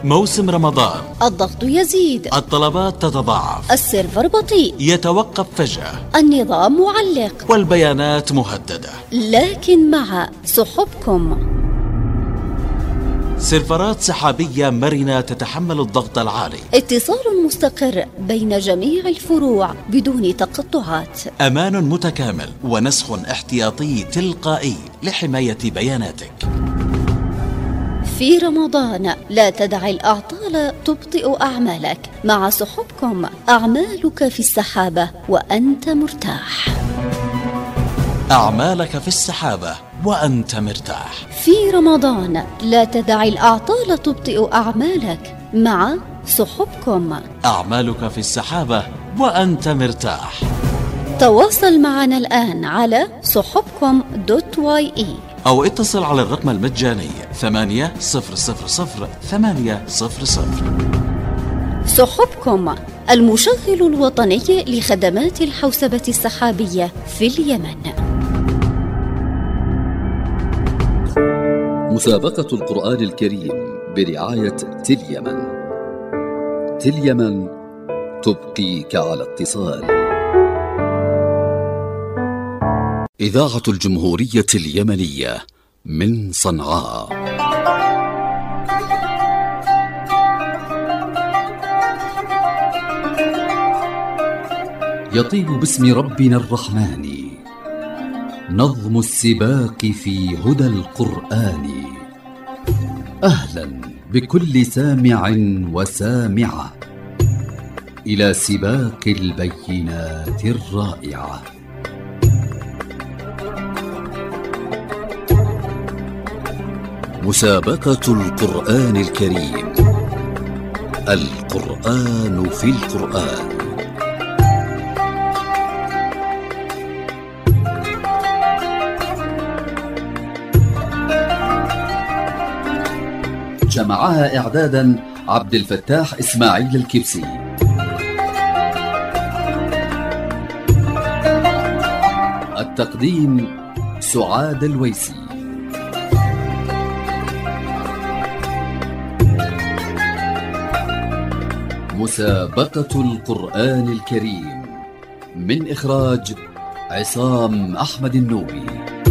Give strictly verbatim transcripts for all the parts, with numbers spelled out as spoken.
موسم رمضان، الضغط يزيد، الطلبات تتضاعف، السيرفر بطيء، يتوقف فجأة، النظام معلق، والبيانات مهددة. لكن مع سحبكم سيرفرات سحابية مرنة تتحمل الضغط العالي، اتصال مستقر بين جميع الفروع بدون تقطعات، أمان متكامل ونسخ احتياطي تلقائي لحماية بياناتك. في رمضان لا تدع الأعطال تبطئ أعمالك. مع سحبكم أعمالك في السحابة وأنت مرتاح. أعمالك في السحابة وأنت مرتاح. في رمضان لا تدع الأعطال تبطئ أعمالك. مع سحبكم أعمالك في السحابة وأنت مرتاح. تواصل معنا الآن على سحبكم دوت واي إي أو اتصل على الرقم المجاني ثمانية صفر صفر صفر ثمانية صفر صفر. سحبكم المشغل الوطني لخدمات الحوسبة السحابية في اليمن. مسابقة القرآن الكريم برعاية تليمن. تليمن تبقيك على اتصال. إذاعة الجمهورية اليمنية من صنعاء. يطيب باسم ربنا الرحمن نظم السباق في هدى القرآن. أهلا بكل سامع وسامعة إلى سباق البينات الرائعة. مسابقة القرآن الكريم. القرآن في القرآن. جمعها إعدادا عبد الفتاح إسماعيل الكبسي. التقديم سعاد الويسي. مسابقة القرآن الكريم من إخراج عصام أحمد النوبي.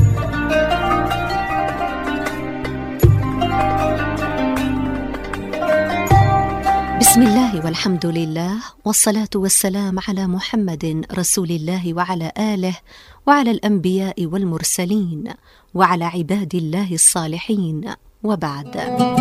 بسم الله والحمد لله والصلاة والسلام على محمد رسول الله وعلى آله وعلى الأنبياء والمرسلين وعلى عباد الله الصالحين، وبعد.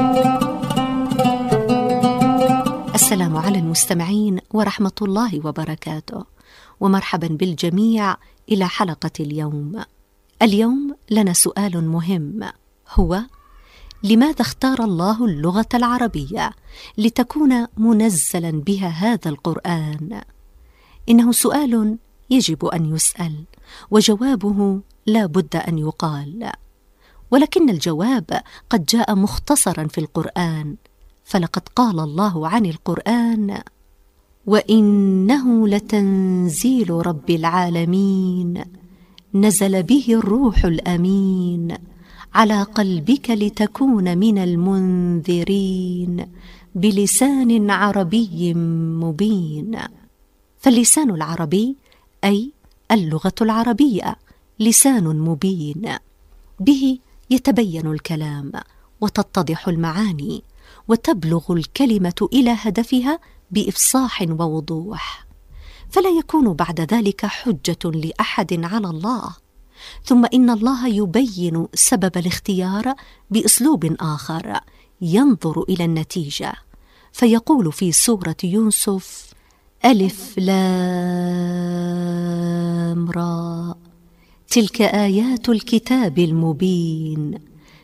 السلام على المستمعين ورحمة الله وبركاته، ومرحبا بالجميع إلى حلقة اليوم. اليوم لنا سؤال مهم، هو: لماذا اختار الله اللغة العربية لتكون منزلا بها هذا القرآن؟ إنه سؤال يجب أن يسأل، وجوابه لا بد أن يقال، ولكن الجواب قد جاء مختصرا في القرآن، فلقد قال الله عن القرآن: وإنه لتنزيل رب العالمين نزل به الروح الأمين على قلبك لتكون من المنذرين بلسان عربي مبين. فاللسان العربي أي اللغة العربية لسان مبين، به يتبين الكلام وتتضح المعاني وتبلغ الكلمة إلى هدفها بإفصاح ووضوح، فلا يكون بعد ذلك حجة لأحد على الله. ثم إن الله يبين سبب الاختيار بأسلوب آخر ينظر إلى النتيجة، فيقول في سورة يوسف: ألف لام را تلك آيات الكتاب المبين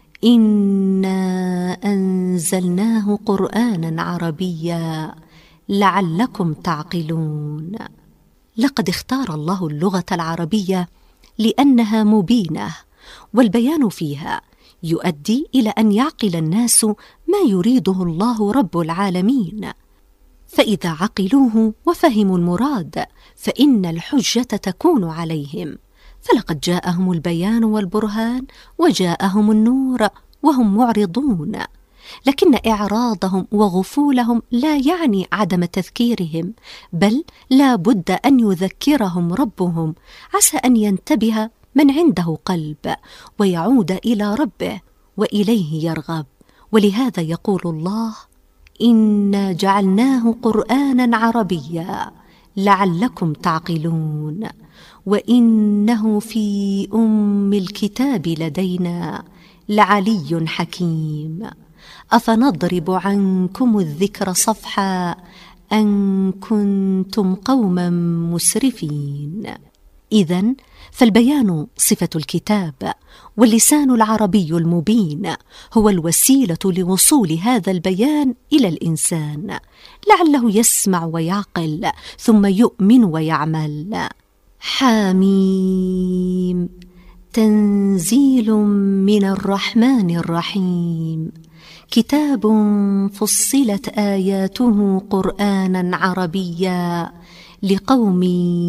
إنا أنزلناه قرآنا عربيا لعلكم تعقلون. لقد اختار الله اللغة العربية لأنها مبينة، والبيان فيها يؤدي إلى أن يعقل الناس ما يريده الله رب العالمين، فإذا عقلوه وفهموا المراد فإن الحجة تكون عليهم، فلقد جاءهم البيان والبرهان وجاءهم النور وهم معرضون. لكن إعراضهم وغفولهم لا يعني عدم تذكيرهم، بل لا بد أن يذكرهم ربهم، عسى أن ينتبه من عنده قلب ويعود إلى ربه وإليه يرغب. ولهذا يقول الله: إنا جعلناه قرآنا عربيا لعلكم تعقلون وإنه في أم الكتاب لدينا لعلي حكيم أفنضرب عنكم الذكر صفحا أن كنتم قوما مسرفين. إذن فالبيان صفة الكتاب، واللسان العربي المبين هو الوسيلة لوصول هذا البيان إلى الإنسان لعله يسمع ويعقل ثم يؤمن ويعمل. حاميم تنزيل من الرحمن الرحيم كتاب فصلت آياته قرآنا عربيا لقوم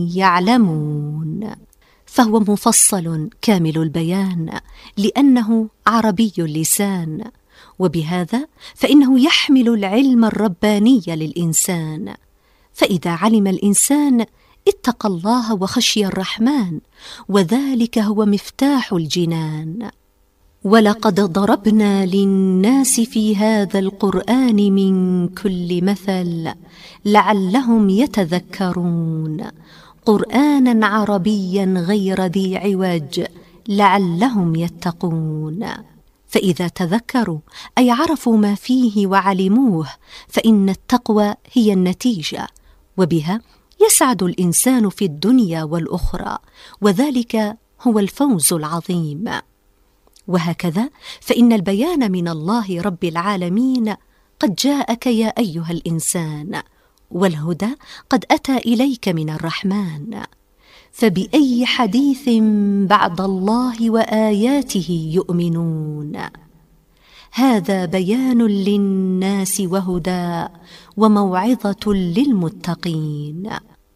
يعلمون. فهو مفصل كامل البيان لأنه عربي اللسان، وبهذا فإنه يحمل العلم الرباني للإنسان. فإذا علم الإنسان اتقى الله وخشي الرحمن، وذلك هو مفتاح الجنان. ولقد ضربنا للناس في هذا القرآن من كل مثل لعلهم يتذكرون قرآنا عربيا غير ذي عوج لعلهم يتقون. فإذا تذكروا أي عرفوا ما فيه وعلموه فإن التقوى هي النتيجة، وبها يسعد الإنسان في الدنيا والأخرى، وذلك هو الفوز العظيم. وهكذا فإن البيان من الله رب العالمين قد جاءك يا أيها الإنسان، والهدى قد أتى إليك من الرحمن. فبأي حديث بعد الله وآياته يؤمنون؟ هذا بيان للناس وهدى وموعظة للمتقين.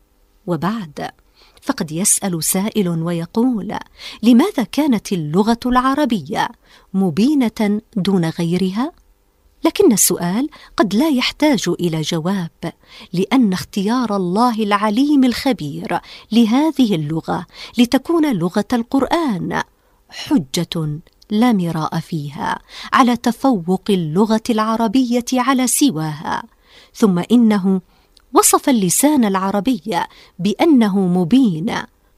وبعد، فقد يسأل سائل ويقول: لماذا كانت اللغة العربية مبينة دون غيرها؟ لكن السؤال قد لا يحتاج إلى جواب، لأن اختيار الله العليم الخبير لهذه اللغة لتكون لغة القرآن حجة لا مراء فيها على تفوق اللغة العربية على سواها. ثم إنه وصف اللسان العربي بأنه مبين،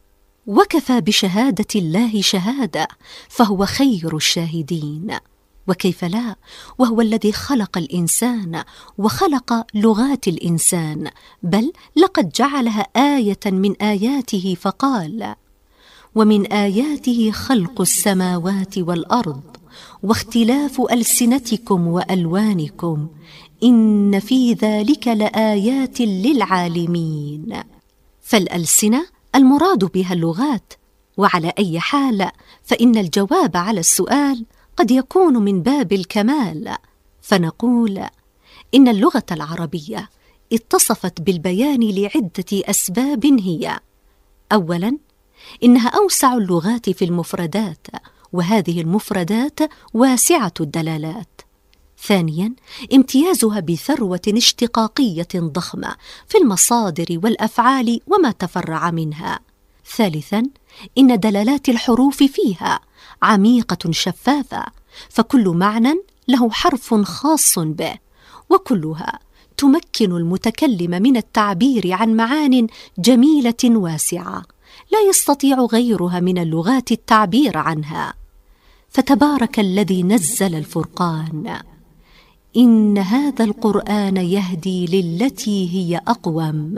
وكفى بشهادة الله شهادة، فهو خير الشاهدين. وكيف لا، وهو الذي خلق الإنسان وخلق لغات الإنسان، بل لقد جعلها آية من آياته فقال: ومن آياته خلق السماوات والأرض واختلاف ألسنتكم وألوانكم إن في ذلك لآيات للعالمين. فالألسنة المراد بها اللغات، وعلى أي حال فإن الجواب على السؤال قد يكون من باب الكمال، فنقول إن اللغة العربية اتصفت بالبيان لعدة أسباب هي: أولاً، إنها أوسع اللغات في المفردات، وهذه المفردات واسعة الدلالات. ثانياً، امتيازها بثروة اشتقاقية ضخمة في المصادر والأفعال وما تفرع منها. ثالثاً، إن دلالات الحروف فيها عميقة شفافة، فكل معنى له حرف خاص به، وكلها تمكن المتكلم من التعبير عن معان جميلة واسعة لا يستطيع غيرها من اللغات التعبير عنها. فتبارك الذي نزل الفرقان، إن هذا القرآن يهدي للتي هي أقوم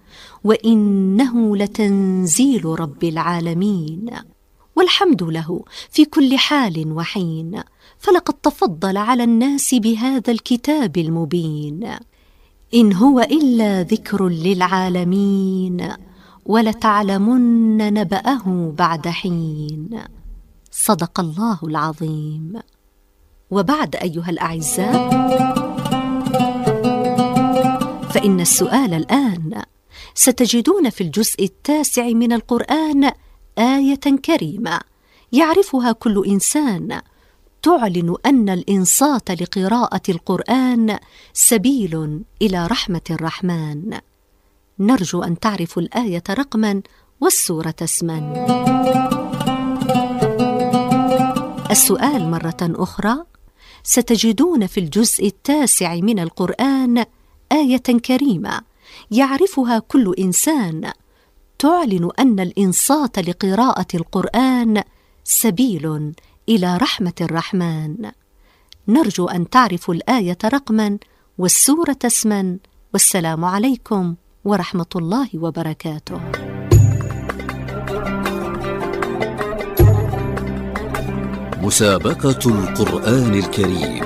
وإنه لتنزيل رب العالمين. والحمد له في كل حال وحين، فلقد تفضل على الناس بهذا الكتاب المبين. إن هو إلا ذكر للعالمين ولتعلمن نبأه بعد حين. صدق الله العظيم. وبعد أيها الأعزاء، فإن السؤال الآن ستجدون في الجزء التاسع من القرآن آية كريمة يعرفها كل إنسان تعلن أن الإنصات لقراءة القرآن سبيل إلى رحمة الرحمن. نرجو أن تعرفوا الآية رقما والسورة اسما. السؤال مرة أخرى: ستجدون في الجزء التاسع من القرآن آية كريمة يعرفها كل إنسان تعلن أن الإنصات لقراءة القرآن سبيل إلى رحمة الرحمن. نرجو أن تعرفوا الآية رقما والسورة اسما، والسلام عليكم ورحمة الله وبركاته. مسابقة القرآن الكريم.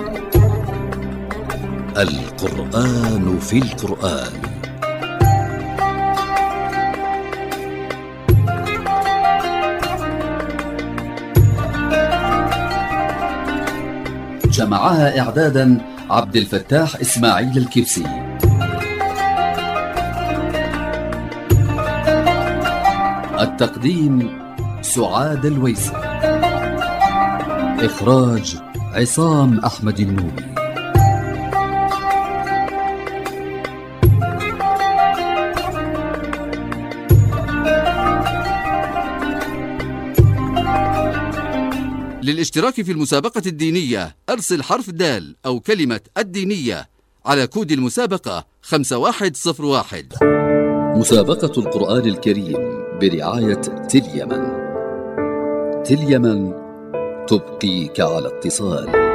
القرآن في القرآن. جمعها إعدادا عبد الفتاح إسماعيل الكبسي. التقديم سعاد الويسي. إخراج عصام أحمد النوبي. للاشتراك في المسابقة الدينية أرسل حرف دال أو كلمة الدينية على كود المسابقة خمسة واحد صفر واحد. مسابقة القرآن الكريم برعاية تل يمن. تل يمن تبقيك على اتصال.